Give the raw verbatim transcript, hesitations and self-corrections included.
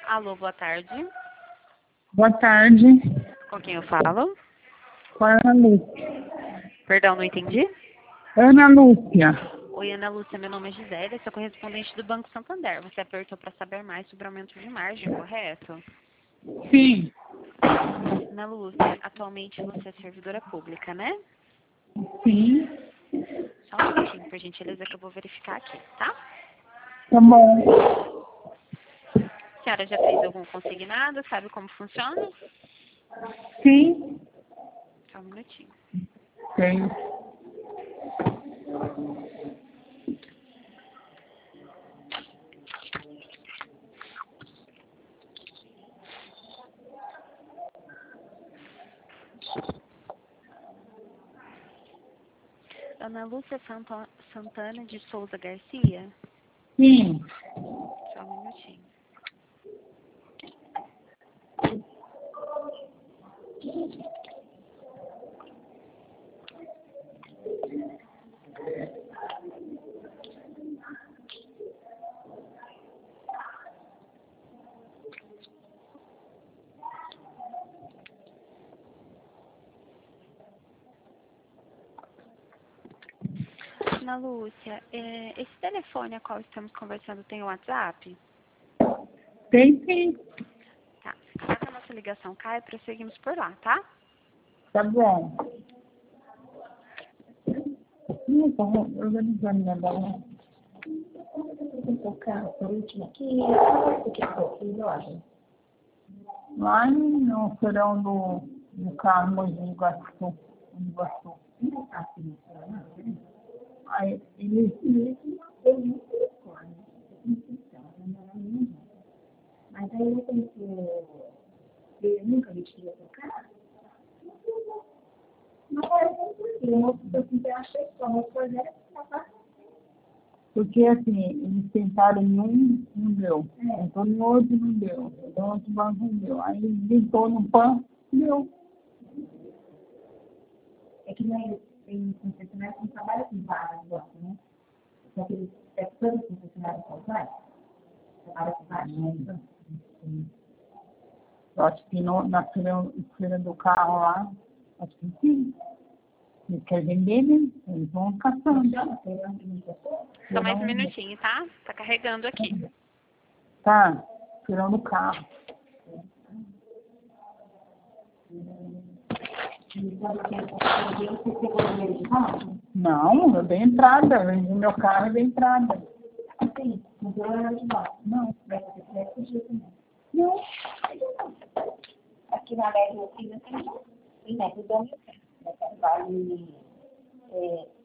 Alô, boa tarde. Boa tarde. Com quem eu falo? Com a Ana Lúcia. Perdão, não entendi. Ana Lúcia. Oi, Ana Lúcia, meu nome é Gisele, sou correspondente do Banco Santander. Você apertou para saber mais sobre o aumento de margem, correto? Sim. Ana Lúcia, atualmente você é servidora pública, né? Sim. Só um minutinho, por gentileza, que eu vou verificar aqui, tá? Tá bom. A senhora já fez algum consignado? Sabe como funciona? Sim. Só um minutinho. Tem. Ana Lúcia Santo- Santana de Souza Garcia? Sim. Só um minutinho. Ana Lúcia, é, esse telefone a qual estamos conversando tem o WhatsApp? Tem sim. Tá. Caso a nossa ligação caia, prosseguimos por lá, tá? Tá bom. Não, estou organizando minha balão. Vou tocar por último aqui. O que for, filho, olha. Lá no serão do, do carro de Iguaçu. Iguaçu. Aí ele ele mas aí eu pensei, ele nunca me queria tocar. Não parece porque eu sempre achei que uma coisa era porque assim, eles tentaram em um, não deu. É. Então no outro não deu. Então outro banco não deu. Aí limpou no pão, deu. É que nem tem concessionário que trabalha com várias blocos, né? Só que eles é todo concessionário com vários. Trabalha com vários. Eu acho que no, na feira, feira do carro lá, acho que sim. Eles querem vender, né? Eles vão caçando. Só mais um minutinho, tá? Tá carregando aqui. Tá, feirão do carro. Não, é da entrada. O meu carro é da entrada. Sim, mas eu era de baixo. Não, vai ter que ser de jeito nenhum. Não. Aqui na Légia, aqui não tem. Tem método do meu. Vale